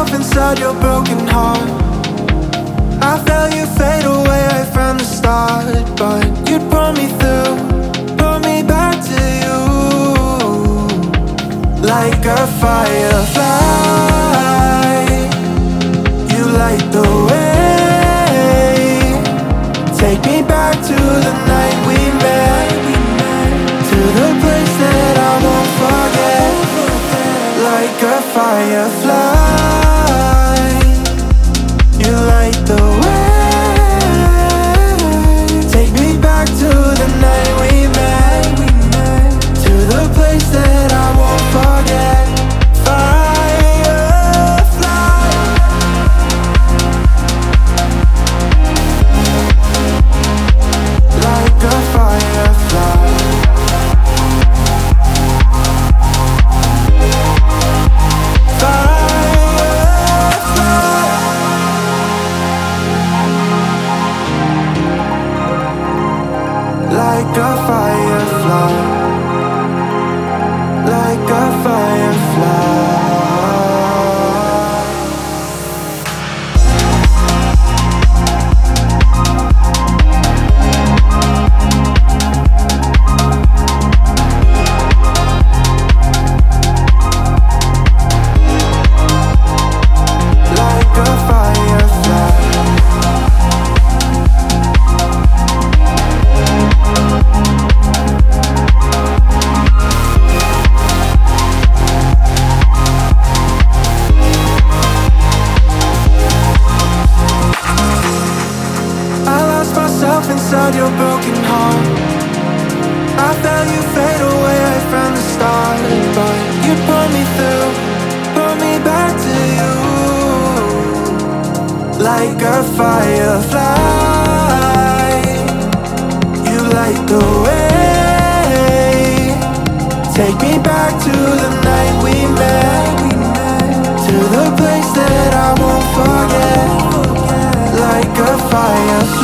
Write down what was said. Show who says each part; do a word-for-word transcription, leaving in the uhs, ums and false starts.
Speaker 1: myself inside your broken heart. I felt you fade away right from the start, but you brought me through, brought me back to you. Like a firefly, you light the way. Take me back to the night we met, to the place that I won't forget. Like a firefly, you light the way. Take me back to the night we met, to the place that I won't forget. Firefly, like a firefly. Like a firefly, like a firefly. Like a firefly. Inside your broken heart, I felt you fade away right from the start, but you brought me through, brought me back to you. Like a firefly, you light the way. Take me back to the night we met, to the place that I won't forget. Like a firefly.